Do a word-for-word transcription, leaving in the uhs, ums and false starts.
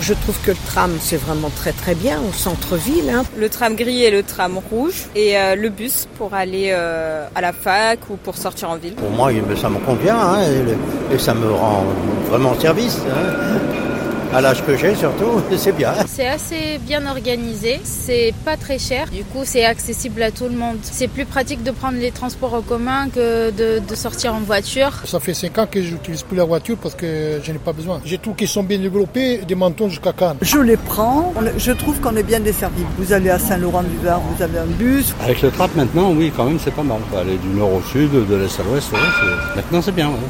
Je trouve que le tram, c'est vraiment très très bien au centre-ville. Hein. Le tram gris et le tram rouge et euh, le bus pour aller euh, à la fac ou pour sortir en ville. Pour moi, ça me convient hein, et, et ça me rend vraiment service. Hein. À l'âge que j'ai surtout, c'est bien. C'est assez bien organisé, c'est pas très cher, du coup c'est accessible à tout le monde. C'est plus pratique de prendre les transports en commun que de, de sortir en voiture. Ça fait cinq ans que je n'utilise plus la voiture parce que je n'ai pas besoin. J'ai tout qui sont bien développés, des Mentons jusqu'à Cannes. Je les prends, je trouve qu'on est bien desservi. Vous allez à Saint-Laurent-du-Var, vous avez un bus. Avec le tram maintenant, oui, quand même c'est pas mal. On peut aller du nord au sud, de l'est à l'ouest, ouais, c'est... maintenant c'est bien. Ouais.